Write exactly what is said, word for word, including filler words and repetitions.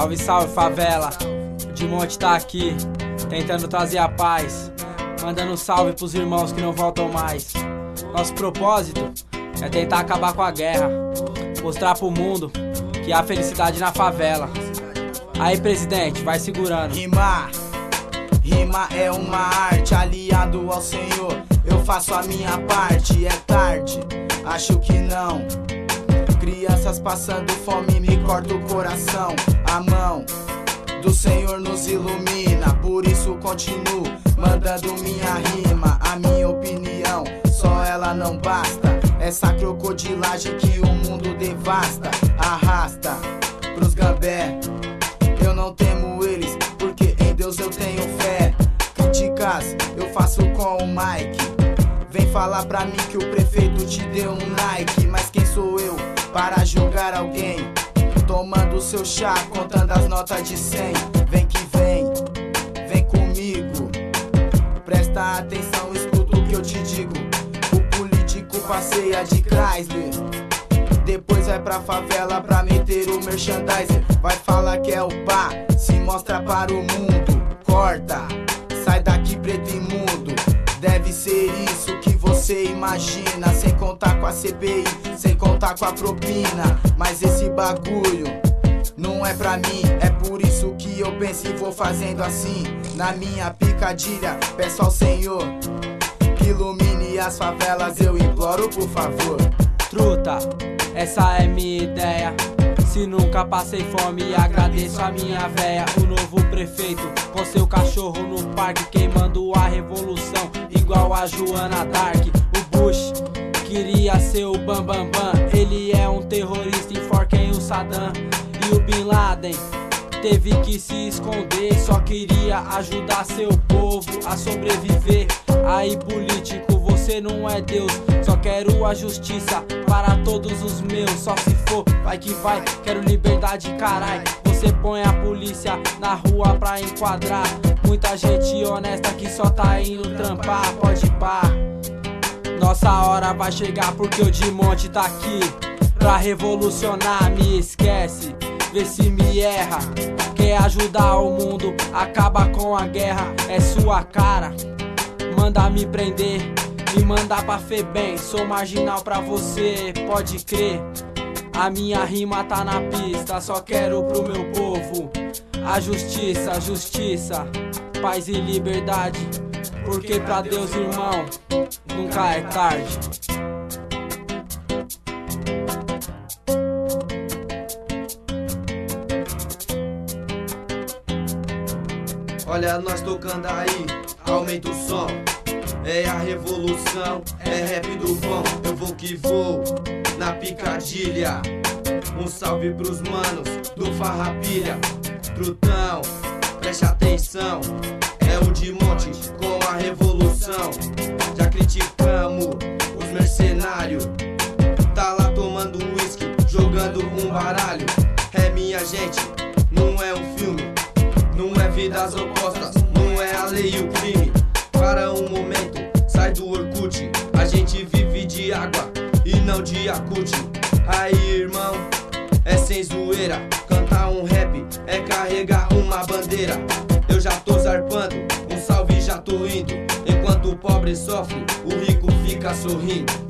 Salve, salve, favela. O Dimonte tá aqui, tentando trazer a paz, mandando um salve pros irmãos que não voltam mais. Nosso propósito é tentar acabar com a guerra, mostrar pro mundo que há felicidade na favela. Aí, presidente, vai segurando. Rimar, rima é uma arte, aliado ao Senhor, eu faço a minha parte. É tarde, acho que não. Crianças passando fome me corta o coração. A mão do Senhor nos ilumina, por isso continuo mandando minha rima. A minha opinião, só ela não basta. Essa crocodilagem que o mundo devasta, arrasta pros gambé. Eu não temo eles, porque em Deus eu tenho fé. Críticas eu faço com o Mike. Vem falar pra mim que o prefeito te deu um Nike, mas quem sou eu para julgar alguém? Tomando seu chá, contando as notas de cem. Vem que vem, vem comigo. Presta atenção, escuta o que eu te digo. O político passeia de Chrysler, depois vai pra favela pra meter o merchandiser. Vai falar que é o pá, se mostra para o mundo. Corta, sai daqui preto imundo. Deve ser isso que você imagina, sem contar com a C P I, sem contar com a propina. Mas esse bagulho não é pra mim, é por isso que eu penso e vou fazendo assim. Na minha picadilha, peço ao Senhor que ilumine as favelas, eu imploro por favor. Truta, essa é minha ideia. Se nunca passei fome, agradeço a minha véia. O novo prefeito com seu cachorro no parque, queimando a revolução igual a Joana Dark. O Bush queria ser o Bambambam, Bam, Bam. Ele é um terrorista, enforquem o Saddam. E o Bin Laden teve que se esconder, só queria ajudar seu povo a sobreviver. Aí, político, você não é Deus, só quero a justiça para todos os meus. Só se for, vai que vai, quero liberdade, carai. Você põe a polícia na rua pra enquadrar muita gente honesta que só tá indo trampar. Pode pá, nossa hora vai chegar, porque o Dimonte tá aqui pra revolucionar. Me esquece, vê se me erra. Quer ajudar o mundo, acaba com a guerra. É sua cara, manda me prender, me mandar pra Febem. Sou marginal pra você, pode crer. A minha rima tá na pista, só quero pro meu povo a justiça, a justiça, paz e liberdade. Porque pra Deus, irmão, nunca é tarde. Olha nós tocando aí, aumenta o som. É a revolução, é rap do bom. Eu vou que vou, na picadilha. Um salve pros manos do Farrapilha. Trutão, preste atenção. É o Dimonte com a revolução. Já criticamos os mercenários. Tá lá tomando um whisky, jogando um baralho. É minha gente, não é um filme, não é vidas opostas, não é a lei e o crime. Para um momento, sai do Orkut. A gente vive de água e não de Yakut. Aí, irmão, é sem zoeira. Cantar um rap é carregar uma bandeira. Eu já tô zarpando, um salve já tô indo. Enquanto o pobre sofre, o rico fica sorrindo.